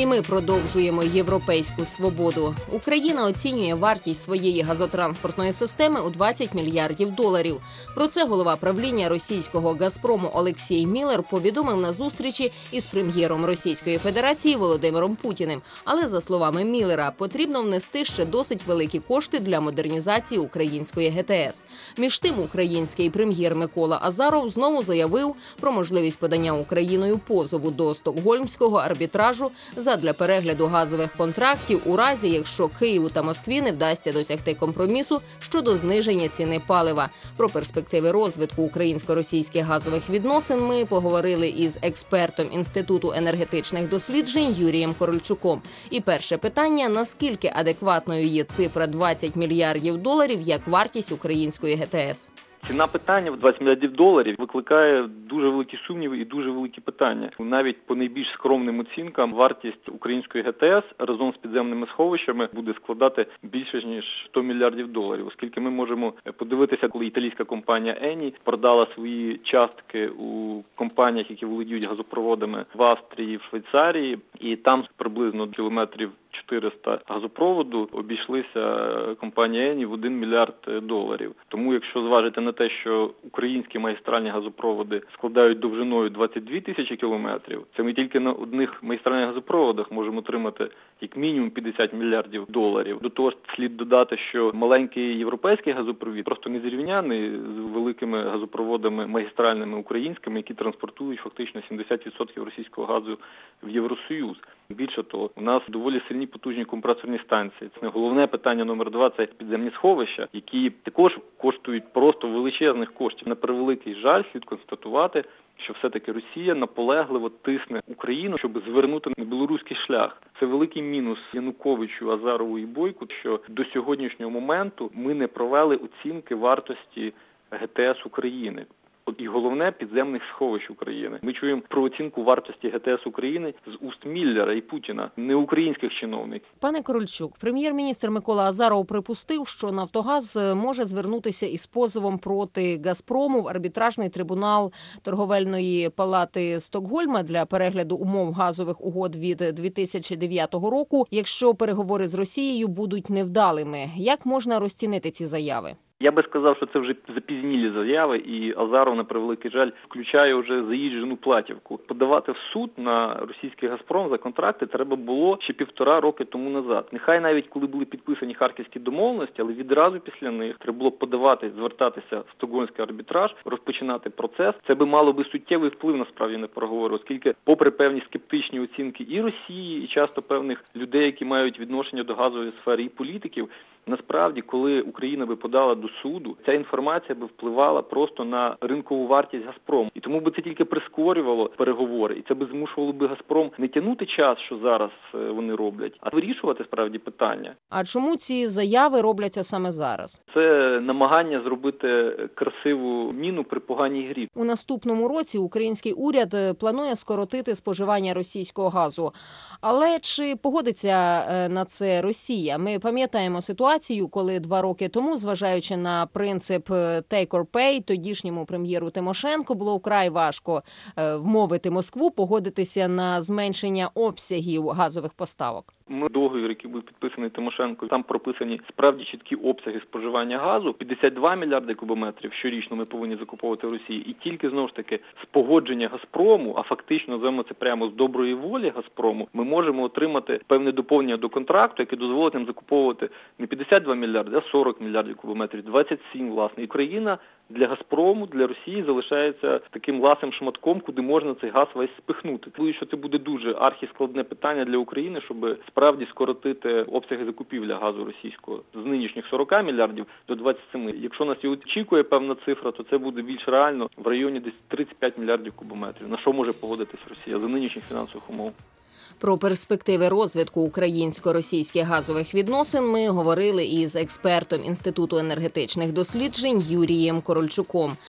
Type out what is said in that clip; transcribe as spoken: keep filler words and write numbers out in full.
І ми продовжуємо європейську свободу. Україна оцінює вартість своєї газотранспортної системи у двадцять мільярдів доларів. Про це голова правління російського «Газпрому» Олексій Міллер повідомив на зустрічі із прем'єром Російської Федерації Володимиром Путіним. Але, за словами Міллера, потрібно внести ще досить великі кошти для модернізації української ГТС. Між тим, український прем'єр Микола Азаров знову заявив про можливість подання Україною позову до Стокгольмського арбітражу задля перегляду газових контрактів у разі, якщо Києву та Москві не вдасться досягти компромісу щодо зниження ціни палива. Про перспективи розвитку українсько-російських газових відносин ми поговорили із експертом Інституту енергетичних досліджень Юрієм Корольчуком. І перше питання – наскільки адекватною є цифра двадцять мільярдів доларів як вартість української ГТС? Ціна питання в двадцять мільярдів доларів викликає дуже великі сумніви і дуже великі питання. Навіть по найбільш скромним оцінкам вартість української ГТС разом з підземними сховищами буде складати більше ніж сто мільярдів доларів, оскільки ми можемо подивитися, коли італійська компанія Ені продала свої частки у компаніях, які володіють газопроводами в Австрії, в Швейцарії, і там приблизно кілометрів чотириста газопроводу обійшлися компанія Ені в один мільярд доларів. Тому якщо зважити на те, що українські магістральні газопроводи складають довжиною двадцять дві тисячі кілометрів, це ми тільки на одних магістральних газопроводах можемо отримати як мінімум п'ятдесят мільярдів доларів. До того ж слід додати, що маленький європейський газопровід просто не зрівняний з великими газопроводами магістральними українськими, які транспортують фактично сімдесят відсотків російського газу в Євросоюз. Більше того, у нас доволі сильні потужні компресорні станції. Це головне питання номер два – це підземні сховища, які також коштують просто величезних коштів. На превеликий жаль, слід констатувати, що все-таки Росія наполегливо тисне Україну, щоб звернути на білоруський шлях. Це великий мінус Януковичу, Азарову і Бойку, що до сьогоднішнього моменту ми не провели оцінки вартості ГТС України. І головне – підземних сховищ України. Ми чуємо про оцінку вартості ГТС України з уст Міллера і Путіна, не українських чиновників. Пане Корольчук, прем'єр-міністр Микола Азаров припустив, що «Нафтогаз» може звернутися із позовом проти «Газпрому» в арбітражний трибунал торговельної палати Стокгольма для перегляду умов газових угод від дві тисячі дев'ятого року, якщо переговори з Росією будуть невдалими. Як можна розцінити ці заяви? Я би сказав, що це вже запізнілі заяви, і Азаров, на превеликий жаль, включає вже заїжджену платівку. Подавати в суд на російський «Газпром» за контракти треба було ще півтора роки тому назад. Нехай навіть коли були підписані харківські домовленості, але відразу після них треба було подавати, звертатися в Стокгольмський арбітраж, розпочинати процес. Це би мало би суттєвий вплив насправді на переговори, оскільки попри певні скептичні оцінки і Росії, і часто певних людей, які мають відношення до газової сфери, і політиків, насправді, коли Україна би подала до суду, ця інформація би впливала просто на ринкову вартість «Газпрому». І тому би це тільки прискорювало переговори. І це би змушувало би «Газпром» не тягнути час, що зараз вони роблять, а вирішувати справді питання. А чому ці заяви робляться саме зараз? Це намагання зробити красиву міну при поганій грі. У наступному році український уряд планує скоротити споживання російського газу. Але чи погодиться на це Росія? Ми пам'ятаємо ситуацію, коли два роки тому, зважаючи на принцип «take or pay», тодішньому прем'єру Тимошенко було вкрай важко вмовити Москву погодитися на зменшення обсягів газових поставок. Ми договір, який був підписаний Тимошенко, там прописані справді чіткі обсяги споживання газу. п'ятдесят два мільярди кубометрів щорічно ми повинні закуповувати в Росії. І тільки, знову ж таки, з погодження «Газпрому», а фактично, називаємо це прямо з доброї волі «Газпрому», ми можемо отримати певне доповнення до контракту, яке дозволить нам закуповувати не п'ятдесят два мільярди, а сорок мільярдів кубометрів, двадцять сім, власне. І Україна для «Газпрому», для Росії залишається таким ласим шматком, куди можна цей газ весь спихнути. Тому що це буде дуже архіскладне питання для України, щоб справді скоротити обсяги закупівля газу російського з нинішніх сорока мільярдів до двадцяти семи. Якщо нас і очікує певна цифра, то це буде більш реально в районі десь тридцять п'ять мільярдів кубометрів. На що може погодитись Росія за нинішніх фінансових умов? Про перспективи розвитку українсько-російських газових відносин ми говорили із експертом Інституту енергетичних досліджень Юрієм Корольчуком.